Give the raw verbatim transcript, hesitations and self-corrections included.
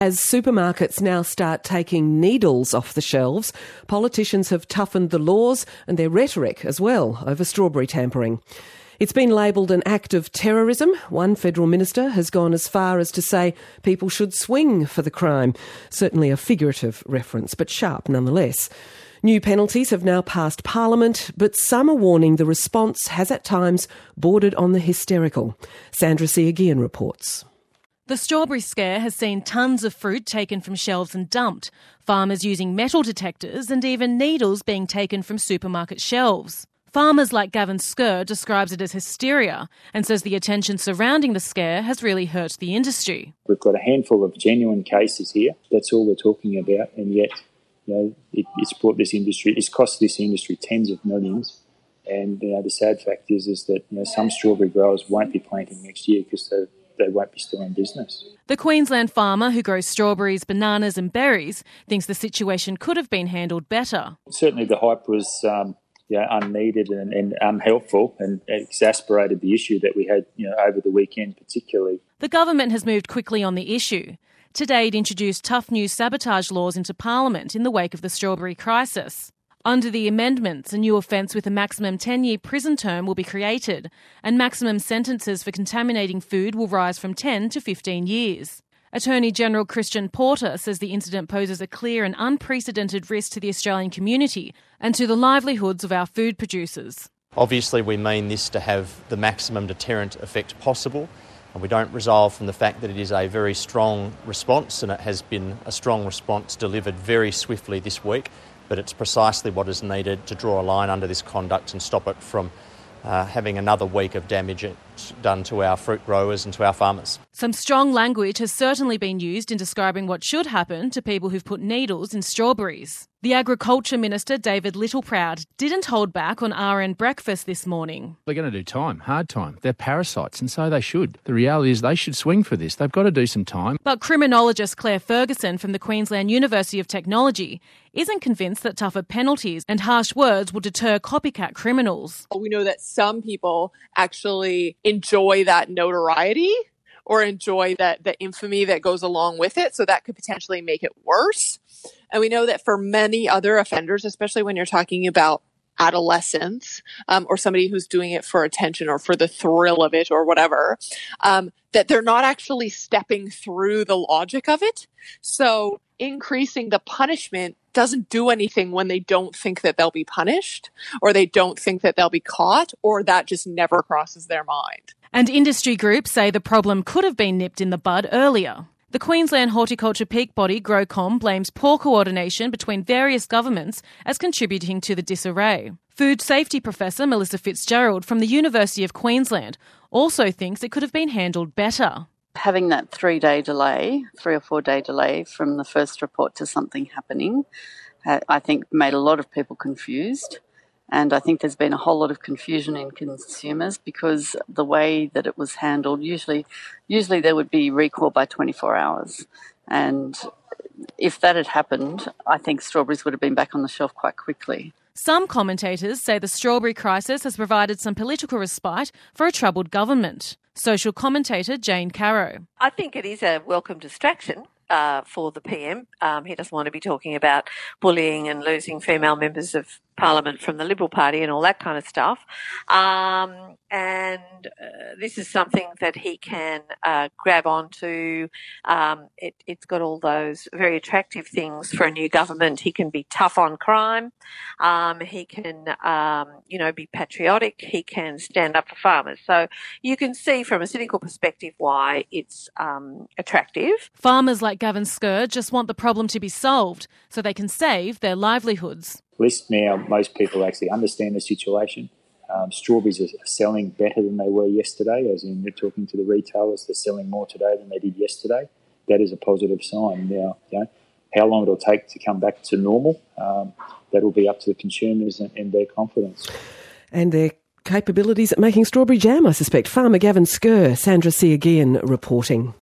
As supermarkets now start taking needles off the shelves, politicians have toughened the laws and their rhetoric as well over strawberry tampering. It's been labelled an act of terrorism. One federal minister has gone as far as to say people should swing for the crime. Certainly a figurative reference, but sharp nonetheless. New penalties have now passed Parliament, but some are warning the response has at times bordered on the hysterical. Sandra Siagian reports. The strawberry scare has seen tons of fruit taken from shelves and dumped, farmers using metal detectors and even needles being taken from supermarket shelves. Farmers like Gavin Skerr describes it as hysteria and says the attention surrounding the scare has really hurt the industry. We've got a handful of genuine cases here. That's all we're talking about, and yet you know, it, it's brought this industry, it's cost this industry tens of millions. And you know, the sad fact is, is that you know, some strawberry growers won't be planting next year because they're they won't be still in business. The Queensland farmer who grows strawberries, bananas and berries thinks the situation could have been handled better. Certainly the hype was um, you know, unneeded and, and unhelpful and exacerbated the issue that we had you know, over the weekend particularly. The government has moved quickly on the issue. Today it introduced tough new sabotage laws into Parliament in the wake of the strawberry crisis. Under the amendments, a new offence with a maximum ten-year prison term will be created, and maximum sentences for contaminating food will rise from ten to fifteen years. Attorney General Christian Porter says the incident poses a clear and unprecedented risk to the Australian community and to the livelihoods of our food producers. Obviously, we mean this to have the maximum deterrent effect possible, and we don't resolve from the fact that it is a very strong response, and it has been a strong response delivered very swiftly this week. But it's precisely what is needed to draw a line under this conduct and stop it from uh, having another week of damage done to our fruit growers and to our farmers. Some strong language has certainly been used in describing what should happen to people who've put needles in strawberries. The Agriculture Minister, David Littleproud, didn't hold back on R N breakfast this morning. They're going to do time, hard time. They're parasites, and so they should. The reality is they should swing for this. They've got to do some time. But criminologist Claire Ferguson from the Queensland University of Technology isn't convinced that tougher penalties and harsh words will deter copycat criminals. We know that some people actually enjoy that notoriety or enjoy that the infamy that goes along with it, so that could potentially make it worse. And we know that for many other offenders, especially when you're talking about adolescents um, or somebody who's doing it for attention or for the thrill of it or whatever, um, that they're not actually stepping through the logic of it. So increasing the punishment doesn't do anything when they don't think that they'll be punished or they don't think that they'll be caught, or that just never crosses their mind. And industry groups say the problem could have been nipped in the bud earlier. The Queensland horticulture peak body GrowCom blames poor coordination between various governments as contributing to the disarray. Food safety professor Melissa Fitzgerald from the University of Queensland also thinks it could have been handled better. Having that three-day delay, three or four-day delay from the first report to something happening, I think made a lot of people confused. And I think there's been a whole lot of confusion in consumers because the way that it was handled, usually usually there would be recall by twenty-four hours. And if that had happened, I think strawberries would have been back on the shelf quite quickly. Some commentators say the strawberry crisis has provided some political respite for a troubled government. Social commentator Jane Caro. I think it is a welcome distraction uh, for the P M. Um, he doesn't want to be talking about bullying and losing female members of Parliament from the Liberal Party and all that kind of stuff. Um, and uh, this is something that he can uh, grab onto. Um, it, it's got all those very attractive things for a new government. He can be tough on crime. Um, he can, um, you know, be patriotic. He can stand up for farmers. So you can see from a cynical perspective why it's um, attractive. Farmers like Gavin Skerr just want the problem to be solved so they can save their livelihoods. At least now most people actually understand the situation. Um, strawberries are selling better than they were yesterday, as in they're talking to the retailers, they're selling more today than they did yesterday. That is a positive sign. Now, you know, how long it'll take to come back to normal, um, that will be up to the consumers and, and their confidence. And their capabilities at making strawberry jam, I suspect. Farmer Gavin Skerr, Sandra Siagian reporting.